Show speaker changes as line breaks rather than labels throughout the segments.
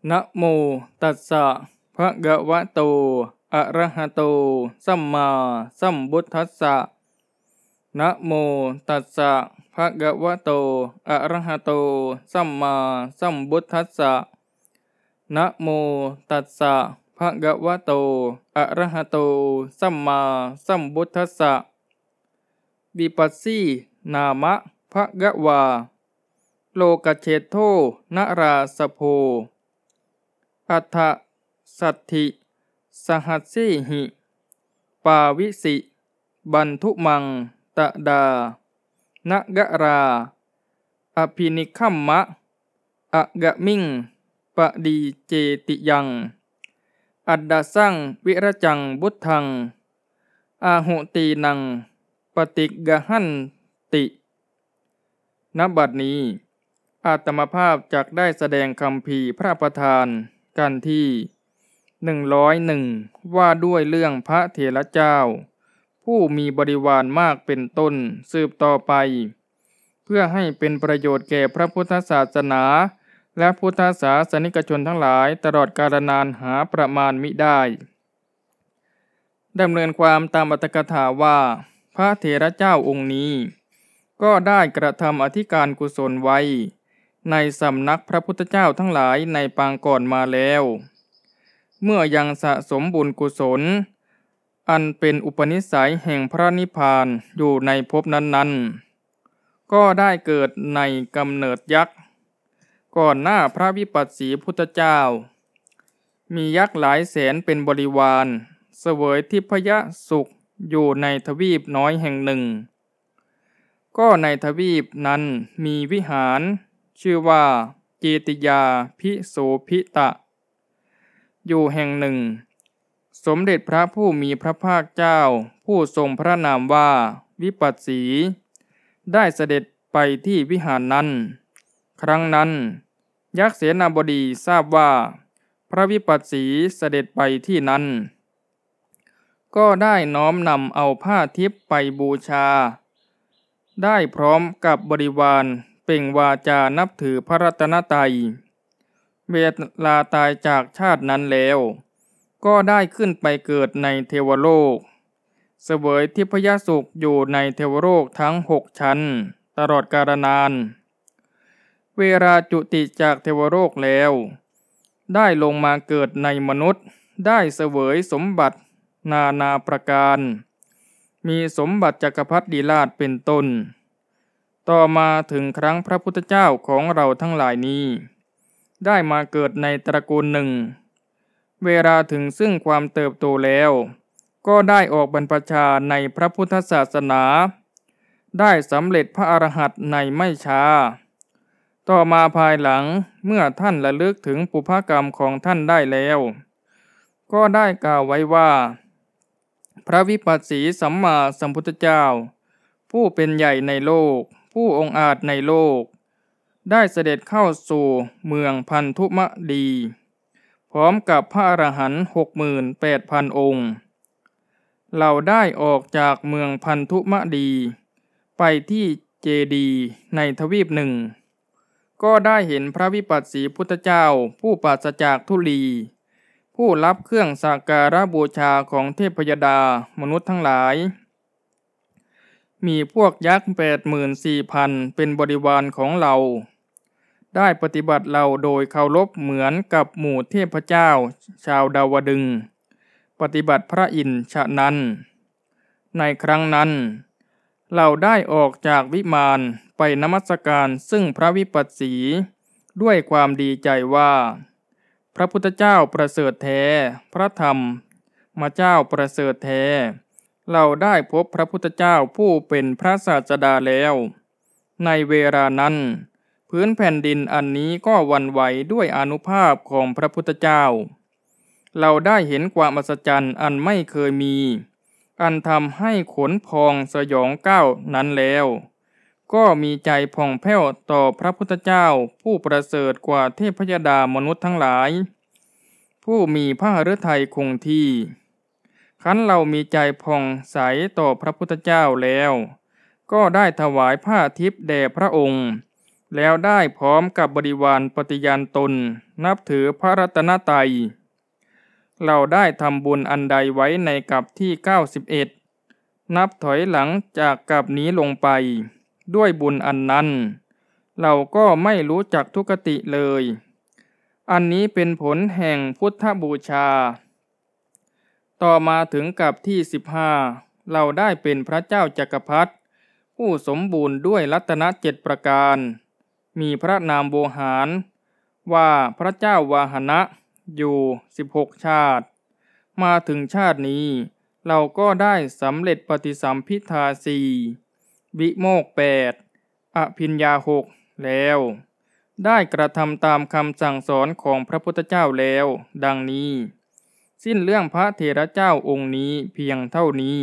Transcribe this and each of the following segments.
นะโมตัสสะภะคะวะโตอะระหะโตสัมมาสัมพุทธัสสะนะโมตัสสะภะคะวะโตอะระหะโตสัมมาสัมพุทธัสสะนะโมตัสสะภะคะวะโตอะระหะโตสัมมาสัมพุทธัสสะวิปัสสีนามะภะคะวาโลกเชโธนราสโพอัฏฐสัทธิสหัสสีหิปาวิสิบันทุมังตะดานกราอภินิคัมมะอะกะมิงปะดีเจติยังอัดดาสังวิรจังบุตทังอาหุตีนังปฏิกหันติณบัดนี้อาตมาภาพจักได้แสดงคัมภีร์พระประธานกันที่101ว่าด้วยเรื่องพระเถระเจ้าผู้มีบริวารมากเป็นต้นสืบต่อไปเพื่อให้เป็นประโยชน์แก่พระพุทธศาสนาและพุทธศาสนิกชนทั้งหลายตลอดกาลนานหาประมาณมิได้ดำเนินความตามอัตถกถาว่าพระเถระเจ้าองค์นี้ก็ได้กระทำอธิการกุศลไว้ในสำนักพระพุทธเจ้าทั้งหลายในปางก่อนมาแล้วเมื่อยังสะสมบุญกุศลอันเป็นอุปนิสัยแห่งพระนิพพานอยู่ในภพนั้นๆก็ได้เกิดในกำเนิดยักษ์ก่อนหน้าพระวิปัสสีพุทธเจ้ามียักษ์หลายแสนเป็นบริวารเสวยทิพยสุขอยู่ในทวีปน้อยแห่งหนึ่งก็ในทวีปนั้นมีวิหารชื่อว่าเจติยาภิโสภิตะอยู่แห่งหนึ่งสมเด็จพระผู้มีพระภาคเจ้าผู้ทรงพระนามว่าวิปัสสีได้เสด็จไปที่วิหารนั้นครั้งนั้นยักษ์เสนาบดีทราบว่าพระวิปัสสีเสด็จไปที่นั้นก็ได้น้อมนำเอาผ้าทิพย์ไปบูชาได้พร้อมกับบริวารเปล่งวาจานับถือพระรัตนตรัยเวลาตายจากชาตินั้นแล้วก็ได้ขึ้นไปเกิดในเทวโลกเสวยทิพยสุขอยู่ในเทวโลกทั้ง6ชั้นตลอดกาลนานเวลาจุติจากเทวโลกแล้วได้ลงมาเกิดในมนุษย์ได้เสวยสมบัตินาประการมีสมบัติจักรพรรดิราชเป็นต้นต่อมาถึงครั้งพระพุทธเจ้าของเราทั้งหลายนี้ได้มาเกิดในตระกูลหนึ่งเวลาถึงซึ่งความเติบโตแล้วก็ได้ออกบรรพชาในพระพุทธศาสนาได้สำเร็จพระอรหันต์ในไม่ช้าต่อมาภายหลังเมื่อท่านระลึกถึงปุพกรรมของท่านได้แล้วก็ได้กล่าวไว้ว่าพระวิปัสสีสัมมาสัมพุทธเจ้าผู้เป็นใหญ่ในโลกผู้องอาจในโลกได้เสด็จเข้าสู่เมืองพันธุมดีพร้อมกับพระอรหันต์ 68,000 องค์เราได้ออกจากเมืองพันธุมดีไปที่เจดีย์ในทวีปหนึ่งก็ได้เห็นพระวิปัสสีพุทธเจ้าผู้ปราศจากทุลีผู้รับเครื่องสักการะบูชาของเทพยดามนุษย์ทั้งหลายมีพวกยักษ์ 84,000 เป็นบริวารของเราได้ปฏิบัติเราโดยเคารพเหมือนกับหมู่เทพเจ้าชาวดาวดึงส์ปฏิบัติพระอินทร์ฉะนั้นในครั้งนั้นเราได้ออกจากวิมานไปนมัสการซึ่งพระวิปัสสีด้วยความดีใจว่าพระพุทธเจ้าประเสริฐแท้พระธรรมมาเจ้าประเสริฐแท้เราได้พบพระพุทธเจ้าผู้เป็นพระศาสดาแล้วในเวลานั้นพื้นแผ่นดินอันนี้ก็หวั่นไหวด้วยอานุภาพของพระพุทธเจ้าเราได้เห็นความอัศจรรย์อันไม่เคยมีอันทำให้ขนพองสยองก้าวนั้นแล้วก็มีใจผ่องแผ้วต่อพระพุทธเจ้าผู้ประเสริฐกว่าเทพยดามนุษย์ทั้งหลายผู้มีพระฤทัยคงที่คันเรามีใจผ่องใสต่อพระพุทธเจ้าแล้วก็ได้ถวายผ้าทิพย์แด่พระองค์แล้วได้พร้อมกับบริวารปฏิญาณตนนับถือพระรัตนตรัยเราได้ทำบุญอันใดไว้ในกัปที่91นับถอยหลังจากกัปนี้ลงไปด้วยบุญอันนั้นเราก็ไม่รู้จักทุกขติเลยอันนี้เป็นผลแห่งพุทธบูชาต่อมาถึงกัปที่15เราได้เป็นพระเจ้าจักรพรรดิผู้สมบูรณ์ด้วยรัตน7ประการมีพระนามโวหารว่าพระเจ้าวาหนะอยู่16ชาติมาถึงชาตินี้เราก็ได้สำเร็จปฏิสัมภิทา4วิโมกข์8อภิญญา6แล้วได้กระทำตามคำสั่งสอนของพระพุทธเจ้าแล้วดังนี้สิ้นเรื่องพระเถระเจ้าองค์นี้เพียงเท่านี้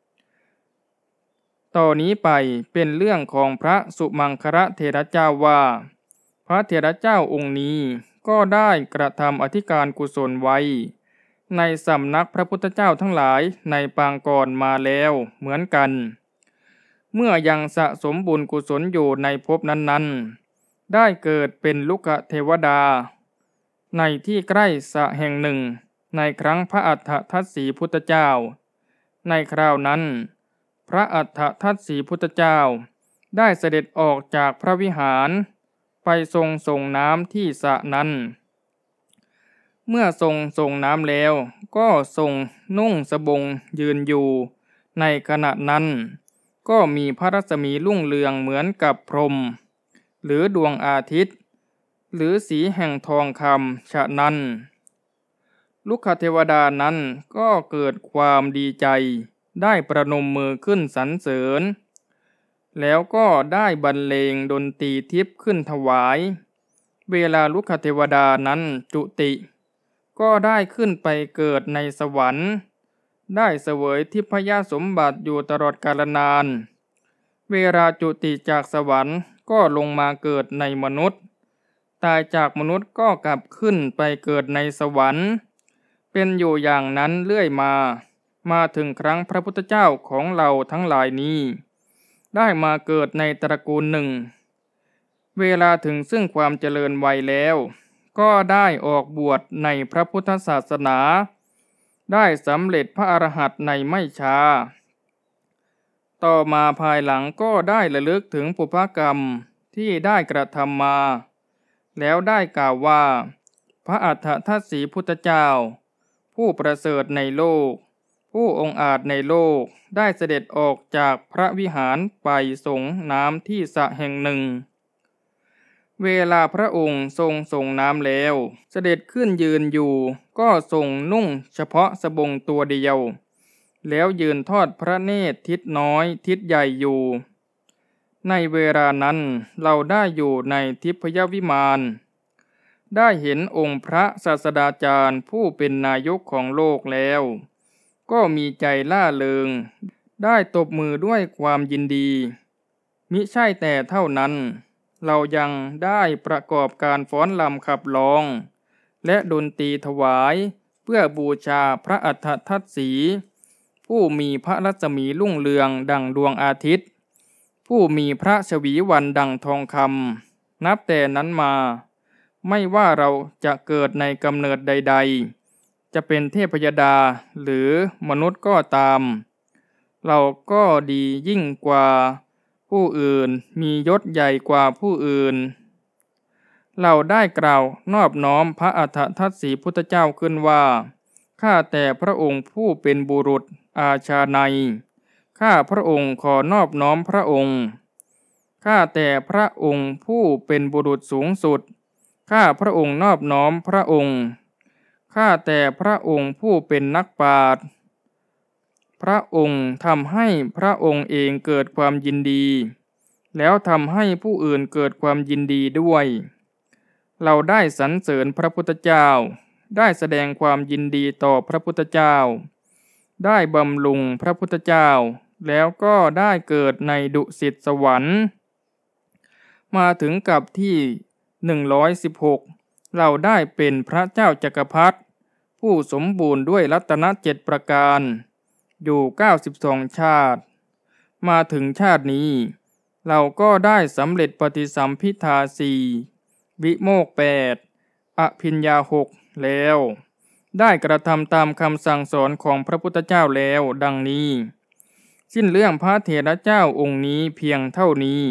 ต่อนนี้ไปเป็นเรื่องของพระสุมังคละเถระเจ้าว่าพระเถระเจ้าองค์นี้ก็ได้กระทำอธิการกุศลไว้ในสำนักพระพุทธเจ้าทั้งหลายในปางก่อนมาแล้วเหมือนกันเมื่อยังสะสมบุญกุศลอยู่ในภพนั้นๆได้เกิดเป็นลุกเทวดาในที่ใกล้สระแห่งหนึ่งในครั้งพระอัฏฐทัสสีพุทธเจ้าในคราวนั้นพระอัฏฐทัสสีพุทธเจ้าได้เสด็จออกจากพระวิหารไปส่งน้ำที่สระนั้นเมื่อส่งน้ำแล้วก็ทรงนุ่งสบงยืนอยู่ในขณะนั้นก็มีพระรัศมีรุ่งเรืองเหมือนกับพรหมหรือดวงอาทิตย์หรือสีแห่งทองคำฉะนั้นลุกขเทวดานั้นก็เกิดความดีใจได้ประนมมือขึ้นสรรเสริญแล้วก็ได้บรรเลงดนตรีทิพย์ขึ้นถวายเวลาลุกขเทวดานั้นจุติก็ได้ขึ้นไปเกิดในสวรรค์ได้เสวยทิพยสมบัติอยู่ตลอดกาลนานเวลาจุติจากสวรรค์ก็ลงมาเกิดในมนุษย์ตายจากมนุษย์ก็กลับขึ้นไปเกิดในสวรรค์เป็นอยู่อย่างนั้นเรื่อยมาถึงครั้งพระพุทธเจ้าของเราทั้งหลายนี้ได้มาเกิดในตระกูลหนึ่งเวลาถึงซึ่งความเจริญวัยแล้วก็ได้ออกบวชในพระพุทธศาสนาได้สำเร็จพระอรหันต์ในไม่ช้าต่อมาภายหลังก็ได้ระลึกถึงปุพกรรมที่ได้กระทำมาแล้วได้กล่าวว่าพระอัฏฐทัสสีพุทธเจ้าผู้ประเสริฐในโลกผู้องอาจในโลกได้เสด็จออกจากพระวิหารไปส่งน้ำที่สระแห่งหนึ่งเวลาพระองค์ส่งน้ำแล้วเสด็จขึ้นยืนอยู่ก็ทรงนุ่งเฉพาะสบงตัวเดียวแล้วยืนทอดพระเนตรทิศน้อยทิศใหญ่อยู่ในเวลานั้นเราได้อยู่ในทิพยวิมานได้เห็นองค์พระศาสดาจารย์ผู้เป็นนายกของโลกแล้วก็มีใจล่าเริงได้ตบมือด้วยความยินดีมิใช่แต่เท่านั้นเรายังได้ประกอบการฟ้อนรำขับร้องและดนตรีถวายเพื่อบูชาพระอัฏฐทัสสีผู้มีพระรัศมีรุ่งเรืองดังดวงอาทิตย์ผู้มีพระชวีวันดังทองคำนับแต่นั้นมาไม่ว่าเราจะเกิดในกำเนิดใดๆจะเป็นเทพยดาหรือมนุษย์ก็ตามเราก็ดียิ่งกว่าผู้อื่นมียศใหญ่กว่าผู้อื่นเราได้กล่าวนอบน้อมพระอัฏฐทัสสีพุทธเจ้าขึ้นว่าข้าแต่พระองค์ผู้เป็นบุรุษอาชาไนยข้าพระองค์ขอนอบน้อมพระองค์ข้าแต่พระองค์ผู้เป็นบุรุษสูงสุดข้าพระองค์นอบน้อมพระองค์ข้าแต่พระองค์ผู้เป็นนักปราชญ์พระองค์ทำให้พระองค์เองเกิดความยินดีแล้วทำให้ผู้อื่นเกิดความยินดีด้วยเราได้สรรเสริญพระพุทธเจ้าได้แสดงความยินดีต่อพระพุทธเจ้าได้บำรุงพระพุทธเจ้าแล้วก็ได้เกิดในดุสิตสวรรค์มาถึงกับที่116เราได้เป็นพระเจ้าจักรพรรดิผู้สมบูรณ์ด้วยรัตน7ประการอยู่92ชาติมาถึงชาตินี้เราก็ได้สำเร็จปฏิสัมภิทาสี่วิโมกข์8อภิญญา6แล้วได้กระทำตามคำสั่งสอนของพระพุทธเจ้าแล้วดังนี้สิ้นเรื่องพระเถระเจ้าองค์นี้เพียงเท่านี้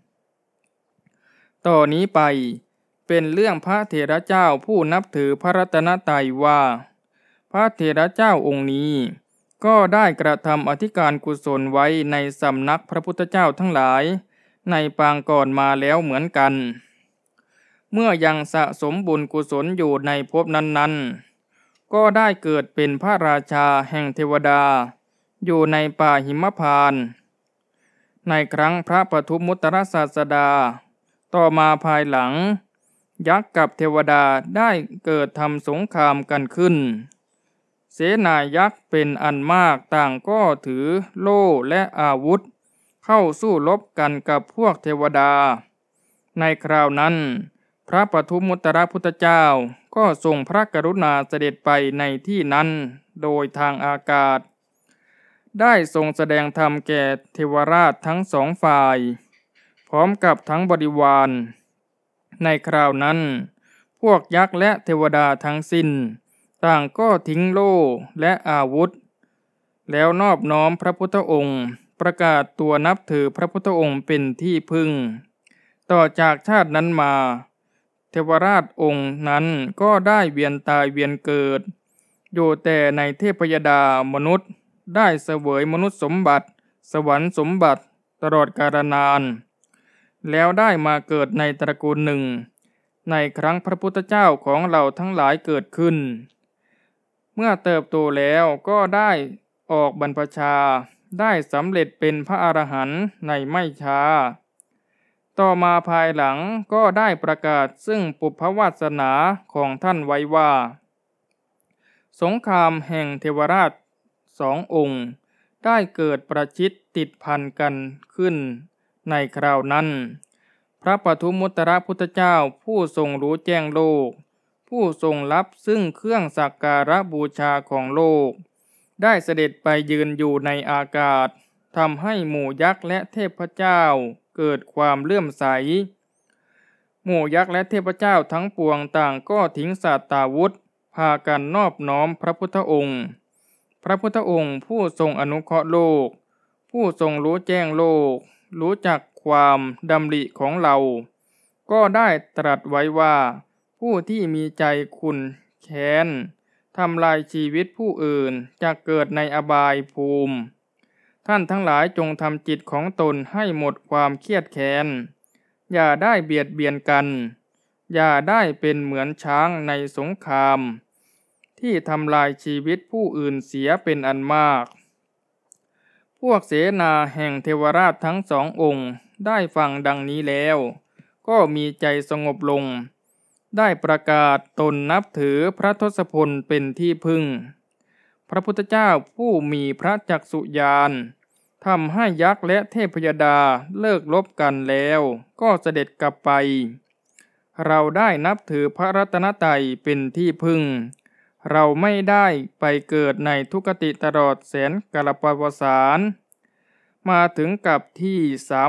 ต่อนี้ไปเป็นเรื่องพระเถระเจ้าผู้นับถือพระรัตนตรัยว่าพระเถระเจ้าองค์นี้ก็ได้กระทำอธิการกุศลไว้ในสำนักพระพุทธเจ้าทั้งหลายในปางก่อนมาแล้วเหมือนกันเมื่อยังสะสมบุญกุศลอยู่ในภพนั้นๆก็ได้เกิดเป็นพระราชาแห่งเทวดาอยู่ในป่าหิมพานต์ในครั้งพระปทุมมุตตรศาสดาต่อมาภายหลังยักษ์กับเทวดาได้เกิดทำสงครามกันขึ้นเสนายักษ์เป็นอันมากต่างก็ถือโล่และอาวุธเข้าสู้รบกันกับพวกเทวดาในคราวนั้นพระปทุมมุตตรพุทธเจ้าก็ทรงพระกรุณาเสด็จไปในที่นั้นโดยทางอากาศได้ทรงแสดงธรรมแก่เทวราชทั้งสองฝ่ายพร้อมกับทั้งบริวารในคราวนั้นพวกยักษ์และเทวดาทั้งสิ้นต่างก็ทิ้งโล่และอาวุธแล้วนอบน้อมพระพุทธองค์ประกาศตัวนับถือพระพุทธองค์เป็นที่พึ่งต่อจากชาตินั้นมาเทวราชองค์นั้นก็ได้เวียนตายเวียนเกิดอยู่แต่ในเทพยดามนุษย์ได้เสวยมนุษย์สมบัติสวรรค์สมบัติตลอดกาลนานแล้วได้มาเกิดในตระกูลหนึ่งในครั้งพระพุทธเจ้าของเราทั้งหลายเกิดขึ้นเมื่อเติบโตแล้วก็ได้ออกบรรพชาได้สำเร็จเป็นพระอรหันต์ในไม่ช้าต่อมาภายหลังก็ได้ประกาศซึ่งปุพพวาสนาของท่านไว้ว่าสงครามแห่งเทวราชสององค์ได้เกิดประชิดติดพันกันขึ้นในคราวนั้นพระปทุมมุตตรพุทธเจ้าผู้ทรงรู้แจ้งโลกผู้ทรงรับซึ่งเครื่องสักการะบูชาของโลกได้เสด็จไปยืนอยู่ในอากาศทำให้หมู่ยักษ์และเทพเจ้าเกิดความเลื่อมใสหมู่ยักษ์และเทพเจ้าทั้งปวงต่างก็ทิ้งศาสตราวุธพากันนอบน้อมพระพุทธองค์พระพุทธองค์ผู้ทรงอนุเคราะห์โลกผู้ทรงรู้แจ้งโลกรู้จักความดำริของเราก็ได้ตรัสไว้ว่าผู้ที่มีใจขุ่นแค้นทำลายชีวิตผู้อื่นจะเกิดในอบายภูมิท่านทั้งหลายจงทำจิตของตนให้หมดความเครียดแค้นอย่าได้เบียดเบียนกันอย่าได้เป็นเหมือนช้างในสงครามที่ทำลายชีวิตผู้อื่นเสียเป็นอันมากพวกเสนาแห่งเทวราชทั้งสององค์ได้ฟังดังนี้แล้วก็มีใจสงบลงได้ประกาศตนนับถือพระทศพลเป็นที่พึ่งพระพุทธเจ้าผู้มีพระจักษุญาณทำให้ยักษ์และเทพยดาเลิกรบกันแล้วก็เสด็จกลับไปเราได้นับถือพระรัตนตรัยเป็นที่พึ่งเราไม่ได้ไปเกิดในทุกขติตลอดแสนกาลปวสานมาถึงกับที่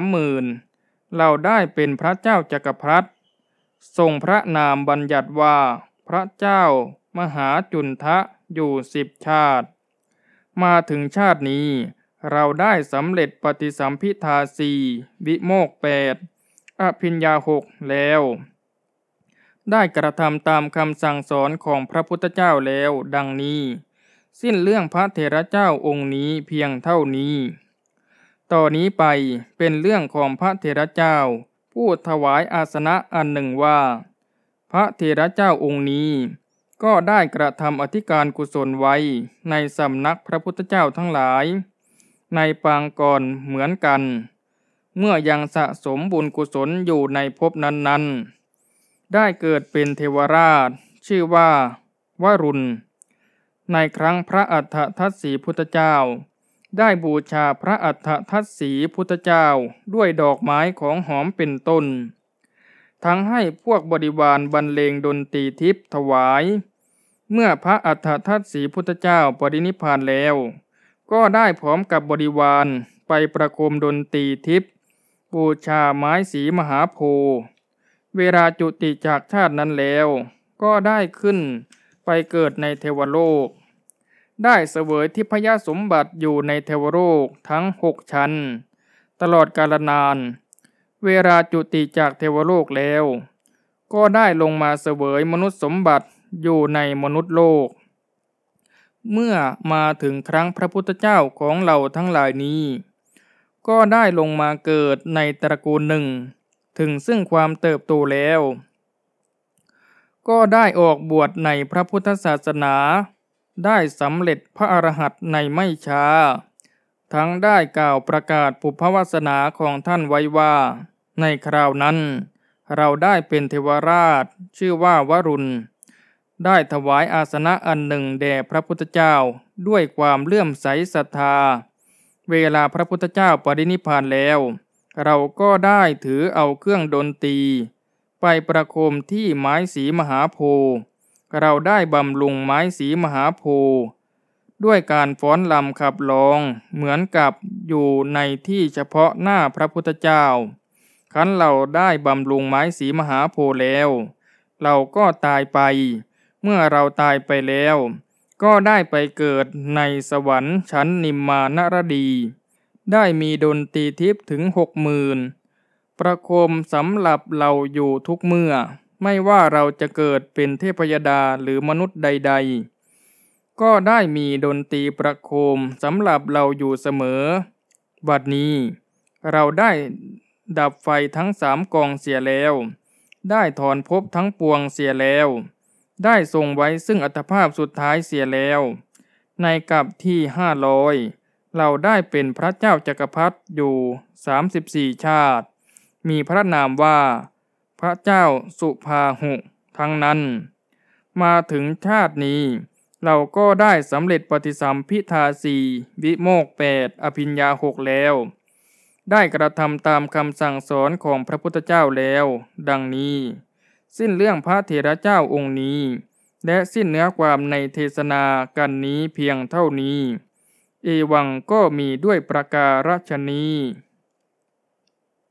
30,000เราได้เป็นพระเจ้าจักรพรรดิทรงพระนามบัญญัติว่าพระเจ้ามหาจุนทะอยู่10 ชาติมาถึงชาตินี้เราได้สำเร็จปฏิสัมภิทาสี่วิโมกข์8อภิญญา6แล้วได้กระทำตามคำสั่งสอนของพระพุทธเจ้าแล้วดังนี้สิ้นเรื่องพระเถระเจ้าองค์นี้เพียงเท่านี้ต่อนี้ไปเป็นเรื่องของพระเถระเจ้าผู้ถวายอาสนะอันหนึ่งว่าพระเถระเจ้าองค์นี้ก็ได้กระทำอธิการกุศลไว้ในสำนักพระพุทธเจ้าทั้งหลายในปางก่อนเหมือนกันเมื่อยังสะสมบุญกุศลอยู่ในภพนั้นๆได้เกิดเป็นเทวราชชื่อว่าวรุณในครั้งพระอัฏฐทัสสีพุทธเจ้าได้บูชาพระอัฏฐทัสสีพุทธเจ้าด้วยดอกไม้ของหอมเป็นต้นทั้งให้พวกบริวารบรรเลงดนตรีทิพย์ถวายเมื่อพระอัฏฐทัสสีพุทธเจ้าปรินิพพานแล้วก็ได้พร้อมกับบริวารไปประโคมดนตรีทิพย์บูชาไม้สีมหาโพธิ์เวลาจุติจากชาตินั้นแล้วก็ได้ขึ้นไปเกิดในเทวโลกได้เสวยทิพยสมบัติอยู่ในเทวโลกทั้ง6 ชั้นตลอดกาลนานเวลาจุติจากเทวโลกแล้วก็ได้ลงมาเสวยมนุษย์สมบัติอยู่ในมนุษย์โลกเมื่อมาถึงครั้งพระพุทธเจ้าของเราทั้งหลายนี้ก็ได้ลงมาเกิดในตระกูลหนึ่งถึงซึ่งความเติบโตแล้วก็ได้ออกบวชในพระพุทธศาสนาได้สำเร็จพระอรหันต์ในไม่ช้าทั้งได้กล่าวประกาศปุพพวาสนาของท่านไว้ว่าในคราวนั้นเราได้เป็นเทวราชชื่อว่าวรุณได้ถวายอาสนะอันหนึ่งแด่พระพุทธเจ้าด้วยความเลื่อมใสศรัทธาเวลาพระพุทธเจ้าปรินิพพานแล้วเราก็ได้ถือเอาเครื่องดนตรีไปประโคมที่ไม้สีมหาโพธิ์เราได้บำรุงไม้สีมหาโพธิ์ด้วยการฟ้อนรำขับร้องเหมือนกับอยู่ในที่เฉพาะหน้าพระพุทธเจ้าครั้นเราได้บำรุงไม้สีมหาโพธิ์แล้วเราก็ตายไปเมื่อเราตายไปแล้วก็ได้ไปเกิดในสวรรค์ชั้นนิมมานรดีได้มีดนตรีทิพย์ถึง 60,000 ประโคมสำหรับเราอยู่ทุกเมื่อไม่ว่าเราจะเกิดเป็นเทพยดาหรือมนุษย์ใดๆก็ได้มีดนตรีประโคมสำหรับเราอยู่เสมอบัดนี้เราได้ดับไฟทั้ง3 กองเสียแล้วได้ถอนภพทั้งปวงเสียแล้วได้ทรงไว้ซึ่งอัตภาพสุดท้ายเสียแล้วในกัปที่500เราได้เป็นพระเจ้าจักรพรรดิอยู่34 ชาติมีพระนามว่าพระเจ้าสุภาหุทั้งนั้นมาถึงชาตินี้เราก็ได้สำเร็จปฏิสัมภิทา4วิโมกข์8อภิญญา6แล้วได้กระทำตามคำสั่งสอนของพระพุทธเจ้าแล้วดังนี้สิ้นเรื่องพระเถระเจ้าองค์นี้และสิ้นเนื้อความในเทศนากันนี้เพียงเท่านี้เอวังก็มีด้วยประการฉนี้